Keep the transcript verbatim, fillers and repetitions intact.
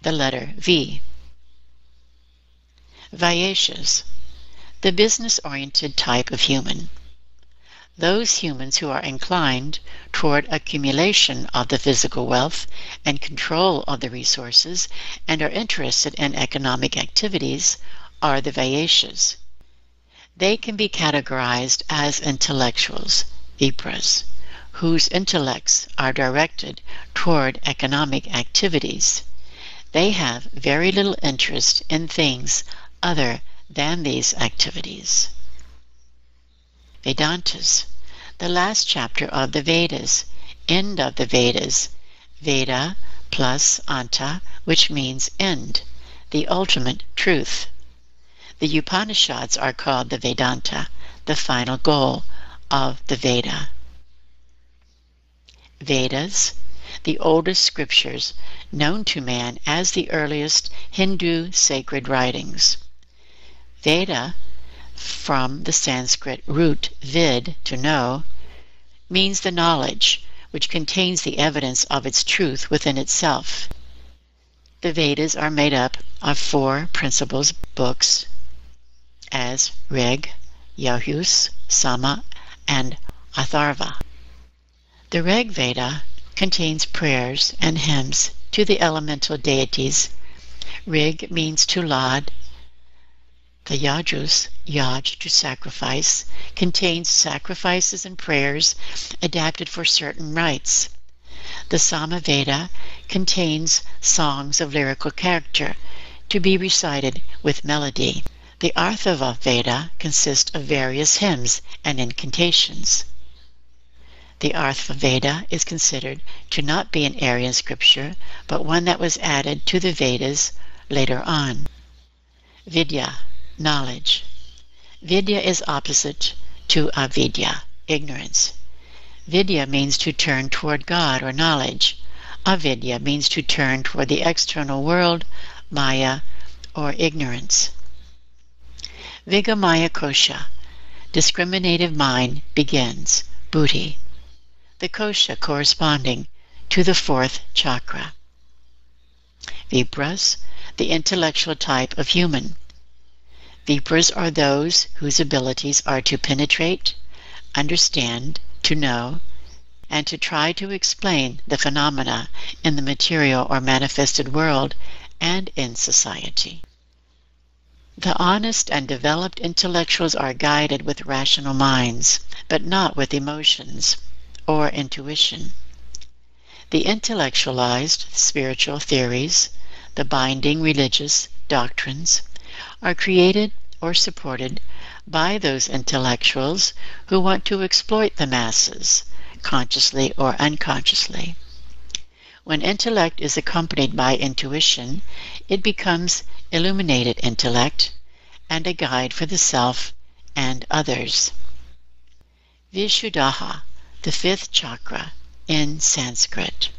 the letter V. Vaishyas, the business-oriented type of human. Those humans who are inclined toward accumulation of the physical wealth and control of the resources and are interested in economic activities are the Vaishyas. They can be categorized as intellectuals, Vipras, whose intellects are directed toward economic activities. They have very little interest in things other than these activities. Vedantas, the last chapter of the Vedas, end of the Vedas, Veda plus Anta, which means end, the ultimate truth. The Upanishads are called the Vedanta, the final goal of the Veda. Vedas, the oldest scriptures known to man as the earliest Hindu sacred writings. Veda, from the Sanskrit root vid, to know, means the knowledge which contains the evidence of its truth within itself. The Vedas are made up of four principal books, as Rig, Yajus, Sama, and Atharva. The Rig Veda contains prayers and hymns to the elemental deities. Rig means to laud. The Yajus, Yaj, to sacrifice, contains sacrifices and prayers adapted for certain rites. The Samaveda contains songs of lyrical character to be recited with melody. The Atharva Veda consists of various hymns and incantations. The Atharva Veda is considered to not be an Aryan scripture, but one that was added to the Vedas later on. Vidya, knowledge. Vidya is opposite to avidya, ignorance. Vidya means to turn toward God or knowledge. Avidya means to turn toward the external world, maya, or ignorance. Vigamaya Kosha, discriminative mind, begins, buddhi, the kosha corresponding to the fourth chakra. Vipras, the intellectual type of human. Vipras are those whose abilities are to penetrate, understand, to know, and to try to explain the phenomena in the material or manifested world and in society. The honest and developed intellectuals are guided with rational minds, but not with emotions or intuition. The intellectualized spiritual theories, the binding religious doctrines, are created or supported by those intellectuals who want to exploit the masses, consciously or unconsciously. When intellect is accompanied by intuition, it becomes illuminated intellect and a guide for the self and others. Vishuddha, the fifth chakra in Sanskrit.